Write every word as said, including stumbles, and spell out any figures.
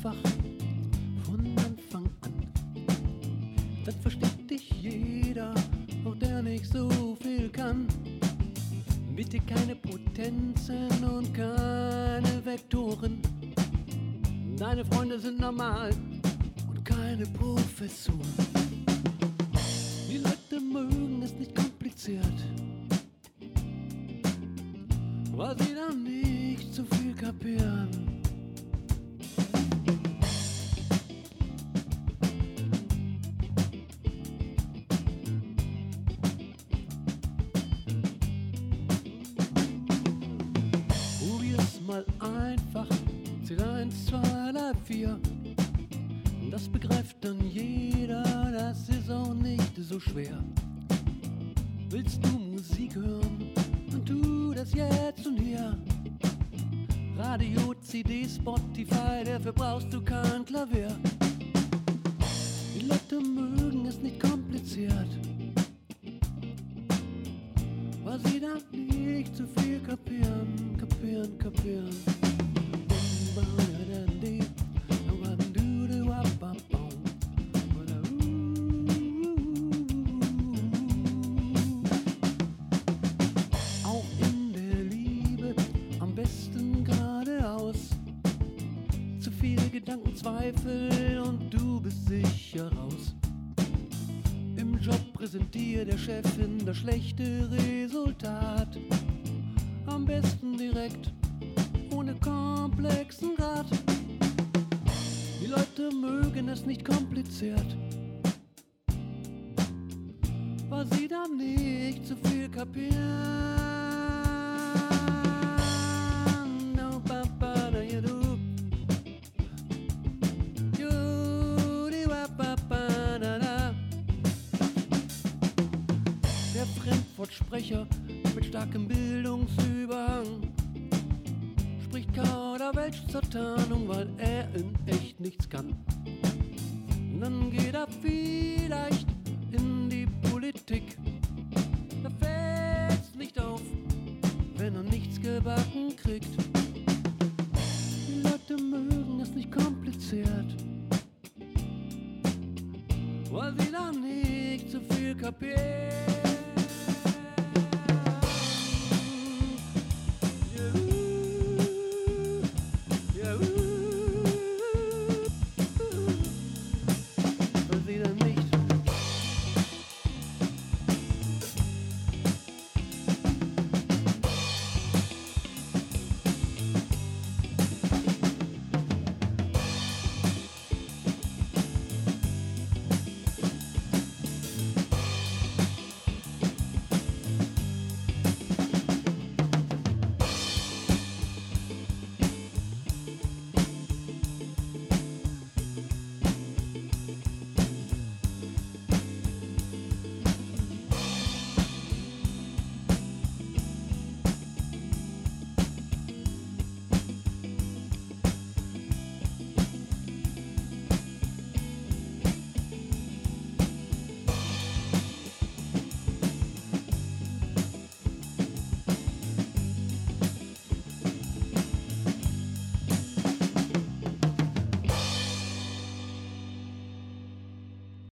einfach von Anfang an. Dann versteht dich jeder, auch der nicht so viel kann. Bitte keine Potenzen und keine Vektoren. Deine Freunde sind normal und keine Professoren. Die Leute mögen es nicht kompliziert, weil sie dann nicht zu viel kapieren. Probier's mal einfach, zähl eins, zwei, drei, vier. Das begreift dann jeder, das ist auch nicht so schwer. Willst du Musik hören, dann tu das jetzt und hier. Radio, C D, Spotify, dafür brauchst du kein Klavier. Die Leute mögen es nicht kompliziert, weil sie dann nicht zu viel kapieren, kapieren, kapieren. Auch in der Liebe am besten geradeaus. Zu viele Gedanken, Zweifel und du bist sicher raus. Im Job präsentiert der Chefin das schlechte Resultat. Am besten direkt, ohne komplexen Rat. Die Leute mögen es nicht kompliziert, weil sie dann nicht zu viel kapieren. No, papa, da, you do. You, di, wa, papa, da, da. Der Fremdwortsprecher mit starkem Bildungsüberhang spricht kauderwelsch zur Tarnung, weil er in echt nichts kann. Und dann geht er vielleicht in die Politik. Da fällt's nicht auf, wenn er nichts gebacken kriegt. Die Leute mögen es nicht kompliziert, weil sie dann nicht zu viel kapieren.